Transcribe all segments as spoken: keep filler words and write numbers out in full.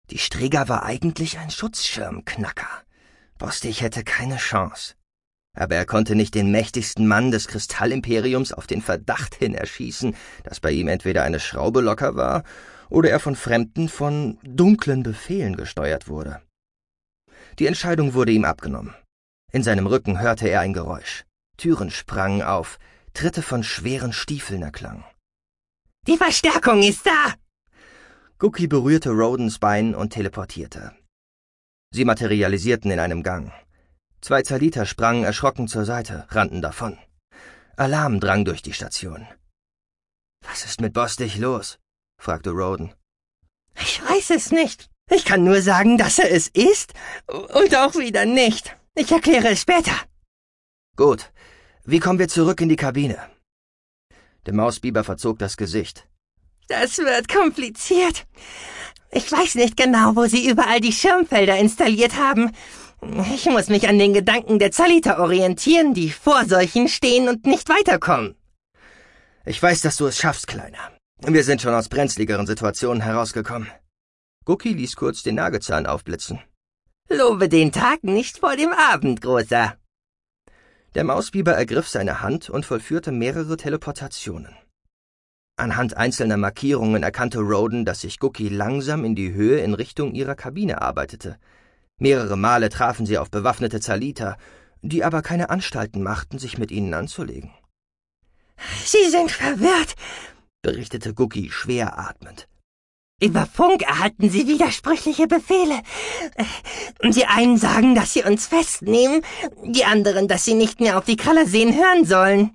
Die Strega war eigentlich ein Schutzschirmknacker. Bostich hätte keine Chance. Aber er konnte nicht den mächtigsten Mann des Kristallimperiums auf den Verdacht hin erschießen, dass bei ihm entweder eine Schraube locker war oder er von Fremden von dunklen Befehlen gesteuert wurde. Die Entscheidung wurde ihm abgenommen. In seinem Rücken hörte er ein Geräusch. Türen sprangen auf, Tritte von schweren Stiefeln erklangen. »Die Verstärkung ist da!« Gookie berührte Rodens Bein und teleportierte. Sie materialisierten in einem Gang. Zwei Zaliter sprangen erschrocken zur Seite, rannten davon. Alarm drang durch die Station. »Was ist mit Bostich los?« fragte Roden. »Ich weiß es nicht. Ich kann nur sagen, dass er es ist und auch wieder nicht. Ich erkläre es später.« »Gut. Wie kommen wir zurück in die Kabine?« Der Mausbiber verzog das Gesicht. »Das wird kompliziert. Ich weiß nicht genau, wo Sie überall die Schirmfelder installiert haben. Ich muss mich an den Gedanken der Zaliter orientieren, die vor solchen stehen und nicht weiterkommen.« »Ich weiß, dass du es schaffst, Kleiner. Wir sind schon aus brenzligeren Situationen herausgekommen.« Gookie ließ kurz den Nagezahn aufblitzen. »Lobe den Tag nicht vor dem Abend, Großer.« Der Mausbiber ergriff seine Hand und vollführte mehrere Teleportationen. Anhand einzelner Markierungen erkannte Roden, dass sich Gookie langsam in die Höhe in Richtung ihrer Kabine arbeitete. Mehrere Male trafen sie auf bewaffnete Zaliter, die aber keine Anstalten machten, sich mit ihnen anzulegen. »Sie sind verwirrt«, berichtete Gookie schwer atmend. »Über Funk erhalten Sie widersprüchliche Befehle. Die einen sagen, dass Sie uns festnehmen, die anderen, dass Sie nicht mehr auf die Kralaseen hören sollen.«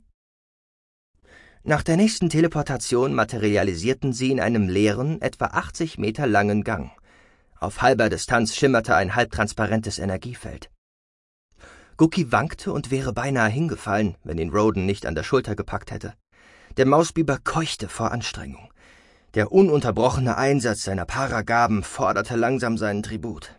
Nach der nächsten Teleportation materialisierten sie in einem leeren, etwa achtzig Meter langen Gang. Auf halber Distanz schimmerte ein halbtransparentes Energiefeld. Gookie wankte und wäre beinahe hingefallen, wenn ihn Roden nicht an der Schulter gepackt hätte. Der Mausbiber keuchte vor Anstrengung. Der ununterbrochene Einsatz seiner Paragaben forderte langsam seinen Tribut.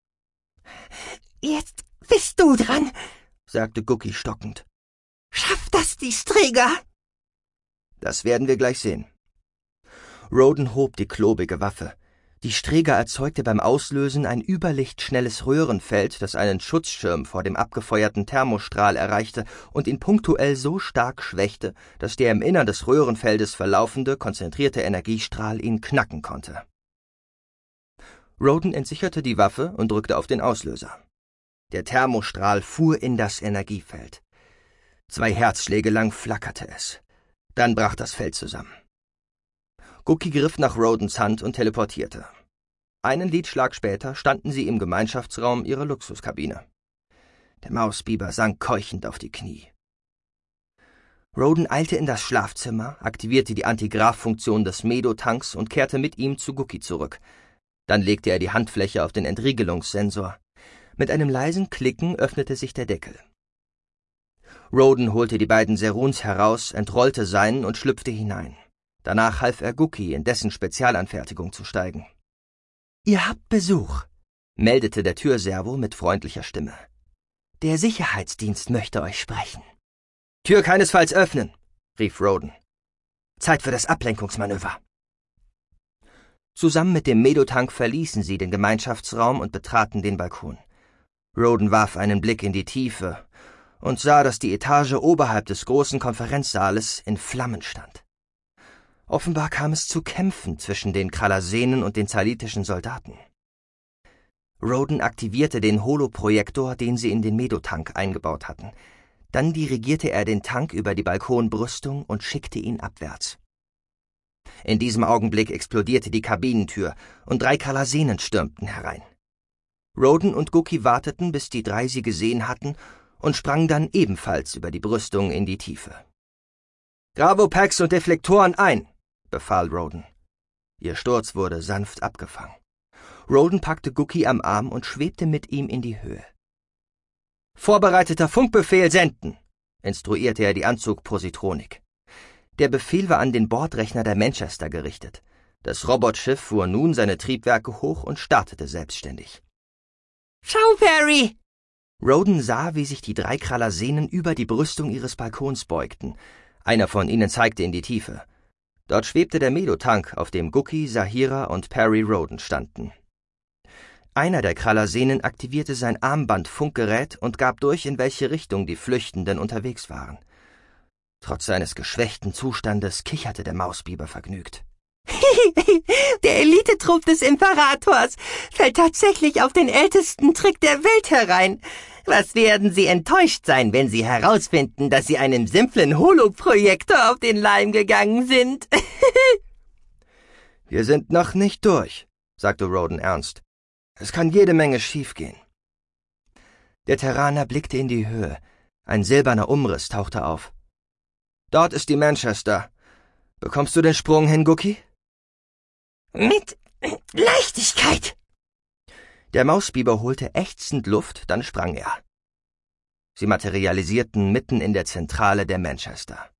»Jetzt bist du dran«, sagte Gookie stockend. »Schafft das die Strega?« »Das werden wir gleich sehen.« Roden hob die klobige Waffe. Die Strega erzeugte beim Auslösen ein überlichtschnelles Röhrenfeld, das einen Schutzschirm vor dem abgefeuerten Thermostrahl erreichte und ihn punktuell so stark schwächte, dass der im Innern des Röhrenfeldes verlaufende, konzentrierte Energiestrahl ihn knacken konnte. Roden entsicherte die Waffe und drückte auf den Auslöser. Der Thermostrahl fuhr in das Energiefeld. Zwei Herzschläge lang flackerte es. Dann brach das Feld zusammen. Gookie griff nach Rodens Hand und teleportierte. Einen Lidschlag später standen sie im Gemeinschaftsraum ihrer Luxuskabine. Der Mausbiber sank keuchend auf die Knie. Roden eilte in das Schlafzimmer, aktivierte die Antigrav-Funktion des Medo-Tanks und kehrte mit ihm zu Gookie zurück. Dann legte er die Handfläche auf den Entriegelungssensor. Mit einem leisen Klicken öffnete sich der Deckel. Roden holte die beiden Seruns heraus, entrollte seinen und schlüpfte hinein. Danach half er Gookie, in dessen Spezialanfertigung zu steigen. »Ihr habt Besuch«, meldete der Türservo mit freundlicher Stimme. »Der Sicherheitsdienst möchte euch sprechen.« »Tür keinesfalls öffnen«, rief Roden. »Zeit für das Ablenkungsmanöver.« Zusammen mit dem Medo-Tank verließen sie den Gemeinschaftsraum und betraten den Balkon. Roden warf einen Blick in die Tiefe und sah, dass die Etage oberhalb des großen Konferenzsaales in Flammen stand. Offenbar kam es zu Kämpfen zwischen den Kralasenen und den zalitischen Soldaten. Roden aktivierte den Holoprojektor, den sie in den Medo-Tank eingebaut hatten. Dann dirigierte er den Tank über die Balkonbrüstung und schickte ihn abwärts. In diesem Augenblick explodierte die Kabinentür und drei Kralasenen stürmten herein. Roden und Gookie warteten, bis die drei sie gesehen hatten, und sprangen dann ebenfalls über die Brüstung in die Tiefe. »Gravopacks und Deflektoren ein«, befahl Roden. Ihr Sturz wurde sanft abgefangen. Roden packte Gookie am Arm und schwebte mit ihm in die Höhe. »Vorbereiteter Funkbefehl senden«, instruierte er die Anzugpositronik. Der Befehl war an den Bordrechner der Manchester gerichtet. Das Robotschiff fuhr nun seine Triebwerke hoch und startete selbstständig. »Schau, Perry!« Roden sah, wie sich die drei Kralasenen über die Brüstung ihres Balkons beugten. Einer von ihnen zeigte in die Tiefe. Dort schwebte der Medo-Tank, auf dem Gookie, Sahira und Perry Roden standen. Einer der Krallersehnen aktivierte sein Armband-Funkgerät und gab durch, in welche Richtung die Flüchtenden unterwegs waren. Trotz seines geschwächten Zustandes kicherte der Mausbiber vergnügt. Der Elitetrupp des Imperators fällt tatsächlich auf den ältesten Trick der Welt herein. Was werden Sie enttäuscht sein, wenn Sie herausfinden, dass Sie einem simplen Holoprojektor auf den Leim gegangen sind? Wir sind noch nicht durch, sagte Roden ernst. Es kann jede Menge schiefgehen. Der Terraner blickte in die Höhe. Ein silberner Umriss tauchte auf. Dort ist die Manchester. Bekommst du den Sprung hin, Gookie? Mit Leichtigkeit. Der Mausbiber holte ächzend Luft, dann sprang er. Sie materialisierten mitten in der Zentrale der Manchester.